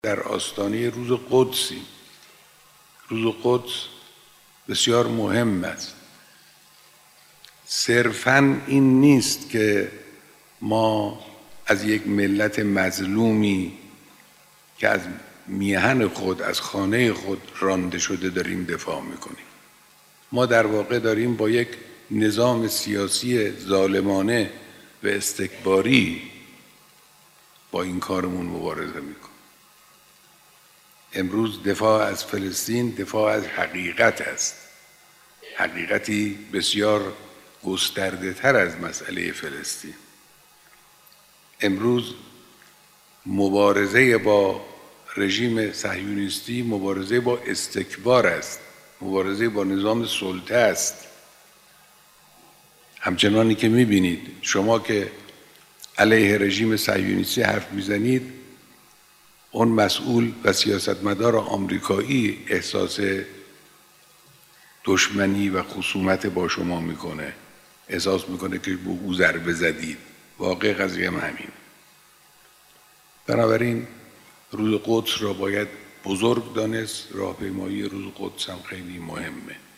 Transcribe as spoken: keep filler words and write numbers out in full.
در آستانه روز قدسی. روز قدس بسیار مهم است. صرفاً این نیست که ما از یک ملت مظلومی که از میهن خود، از خانه خود رانده شده داریم دفاع میکنیم. ما در واقع داریم با یک نظام سیاسی ظالمانه و استکباری با این کارمون مبارزه میکنیم. امروز دفاع از فلسطین دفاع از حقیقت است، حقیقتی بسیار گسترده تر از مسئله فلسطین. امروز مبارزه با رژیم صهیونیستی مبارزه با استکبار است، مبارزه با نظام سلطه است. همچنانی که می‌بینید شما که علیه رژیم صهیونیستی حرف میزنید، اون مسئول و سیاستمدار آمریکایی احساس دشمنی و خصومت با شما میکنه، احساس میکنه که به او ضربه زدید. واقع قضیه هم همین. بنابراین روز قدس را باید بزرگ دانست. راهپیمایی روز قدس هم خیلی مهمه.